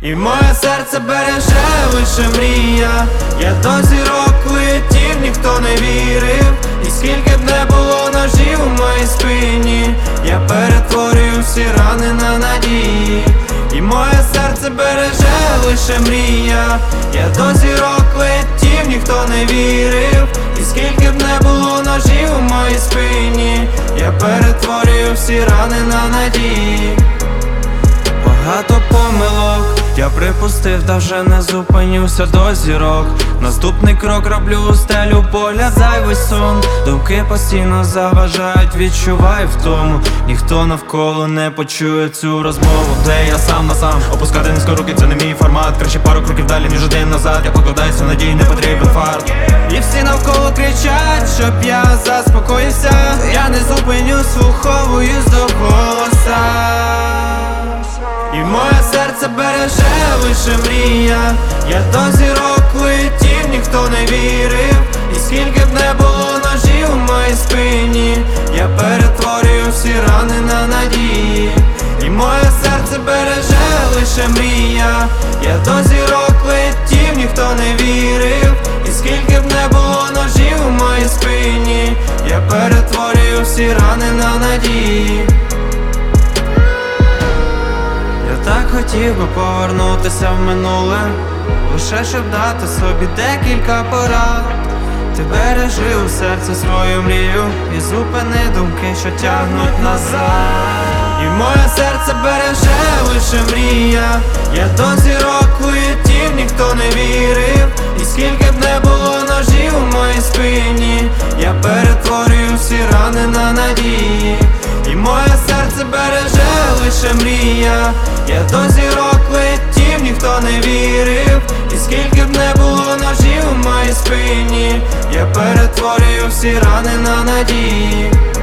І моє серце береже лише мрія. Я до зірок летів, ніхто не вірив. І скільки б не було ножів у моїй спині, я перетворюю всі рани на надії. І моє серце береже лише мрія. Я до зірок летів, ніхто не вірив. І скільки б не було ножів у моїй спині, я перетворюю всі рани на надії. Багато помилок я припустив, та вже не зупинюся до зірок. Наступний крок роблю у стелю, погляд зайвий сон. Думки постійно заважають, відчуваю втому. Ніхто навколо не почує цю розмову, де я сам на сам. Опускати низько руки, це не мій формат. Краще пару кроків далі, ніж один назад. Я покладаюся надій, не потрібен фарт. І всі навколо кричать, щоб я заспокоївся. Я не зупинюсь, слуховуюсь до голоса. І моє серце береже лише мрія. Я до зірок летів, ніхто не вірив. І скільки б не було ножів у моїй спині, я перетворюю всі рани на надії. І моє серце береже лише мрія. Я до зірок летів, ніхто не вірив. І скільки б не було ножів у моїй спині, я перетворюю всі рани на надії. Так хотів би повернутися в минуле, лише щоб дати собі декілька порад. Ти бережи у серці свою мрію і зупини думки, що тягнуть назад. І моє серце береже лише мрія. Я до зірок летів, ніхто не вірив. І скільки б не було ножів у моїй спині, я перетворюю всі рани на надії. І моє серце береже лише мрія. Я до зірок летів, ніхто не вірив. І скільки б не було ножів у моїй спині, я перетворюю всі рани на надії.